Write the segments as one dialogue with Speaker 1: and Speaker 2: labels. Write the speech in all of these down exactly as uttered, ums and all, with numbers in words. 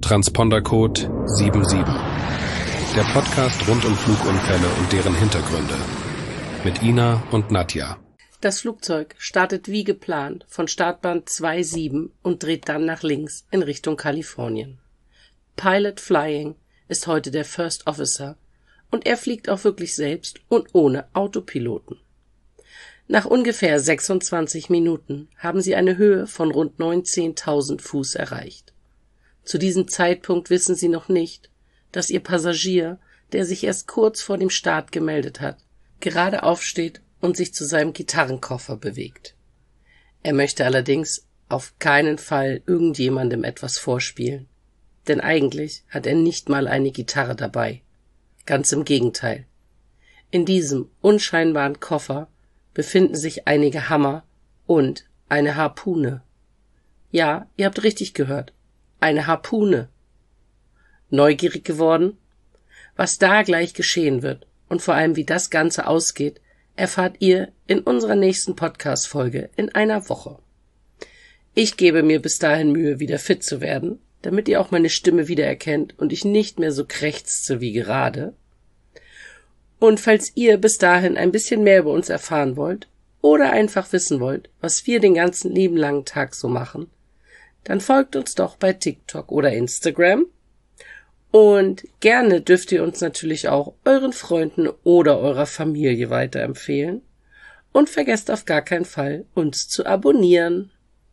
Speaker 1: Transpondercode sieben sieben. Der Podcast rund um Flugunfälle und deren Hintergründe. Mit Ina und Nadja.
Speaker 2: Das Flugzeug startet wie geplant von Startbahn zwei sieben und dreht dann nach links in Richtung Kalifornien. Pilot Flying ist heute der First Officer und er fliegt auch wirklich selbst und ohne Autopiloten. Nach ungefähr sechsundzwanzig Minuten haben sie eine Höhe von rund neunzehntausend Fuß erreicht. Zu diesem Zeitpunkt wissen sie noch nicht, dass ihr Passagier, der sich erst kurz vor dem Start gemeldet hat, gerade aufsteht und sich zu seinem Gitarrenkoffer bewegt. Er möchte allerdings auf keinen Fall irgendjemandem etwas vorspielen, denn eigentlich hat er nicht mal eine Gitarre dabei. Ganz im Gegenteil. In diesem unscheinbaren Koffer befinden sich einige Hammer und eine Harpune. Ja, ihr habt richtig gehört. Eine Harpune. Neugierig geworden? Was da gleich geschehen wird und vor allem wie das Ganze ausgeht, erfahrt ihr in unserer nächsten Podcast-Folge in einer Woche. Ich gebe mir bis dahin Mühe, wieder fit zu werden, damit ihr auch meine Stimme wiedererkennt und ich nicht mehr so krächze wie gerade. Und falls ihr bis dahin ein bisschen mehr über uns erfahren wollt oder einfach wissen wollt, was wir den ganzen lieben langen Tag so machen, dann folgt uns doch bei TikTok oder Instagram. Und gerne dürft ihr uns natürlich auch euren Freunden oder eurer Familie weiterempfehlen. Und vergesst auf gar keinen Fall, uns zu abonnieren.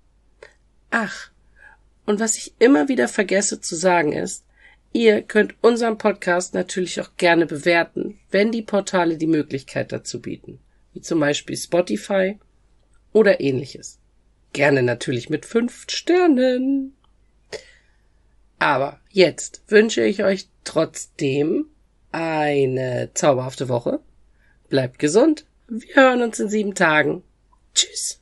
Speaker 2: Ach, und was ich immer wieder vergesse zu sagen ist, ihr könnt unseren Podcast natürlich auch gerne bewerten, wenn die Portale die Möglichkeit dazu bieten, wie zum Beispiel Spotify oder ähnliches. Gerne natürlich mit fünf Sternen. Aber jetzt wünsche ich euch trotzdem eine zauberhafte Woche. Bleibt gesund. Wir hören uns in sieben Tagen. Tschüss.